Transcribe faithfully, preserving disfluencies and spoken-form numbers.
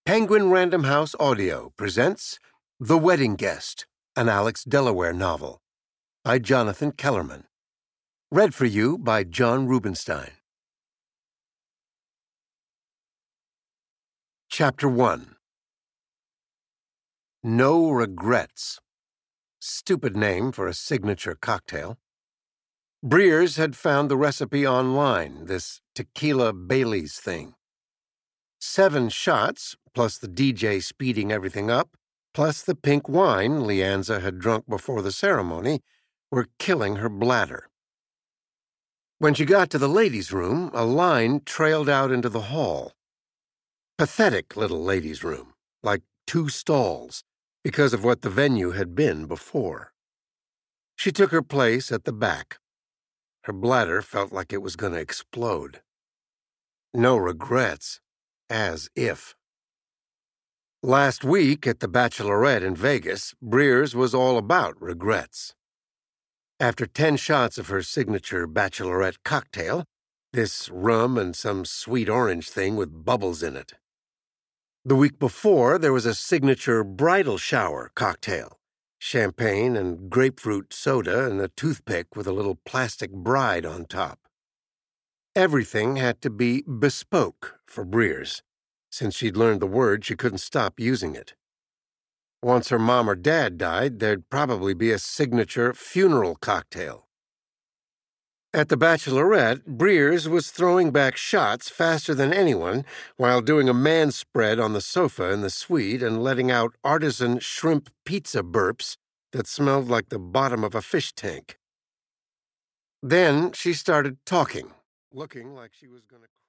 Penguin Random House Audio presents The Wedding Guest, an Alex Delaware novel, by Jonathan Kellerman. Read for you by John Rubenstein. Chapter one. No Regrets. Stupid name for a signature cocktail. Breers had found the recipe online, this tequila Bailey's thing. Seven shots, plus the D J speeding everything up, plus the pink wine Leanza had drunk before the ceremony, were killing her bladder. When she got to the ladies' room, a line trailed out into the hall. Pathetic little ladies' room, like two stalls, because of what the venue had been before. She took her place at the back. Her bladder felt like it was going to explode. No regrets. As if. Last week at the Bachelorette in Vegas, Breers was all about regrets. After ten shots of her signature Bachelorette cocktail, this rum and some sweet orange thing with bubbles in it. The week before, there was a signature bridal shower cocktail, champagne and grapefruit soda and a toothpick with a little plastic bride on top. Everything had to be bespoke for Breers. Since she'd learned the word, she couldn't stop using it. Once her mom or dad died, there'd probably be a signature funeral cocktail. At the Bachelorette, Breers was throwing back shots faster than anyone while doing a man spread on the sofa in the suite and letting out artisan shrimp pizza burps that smelled like the bottom of a fish tank. Then she started talking, looking like she was going to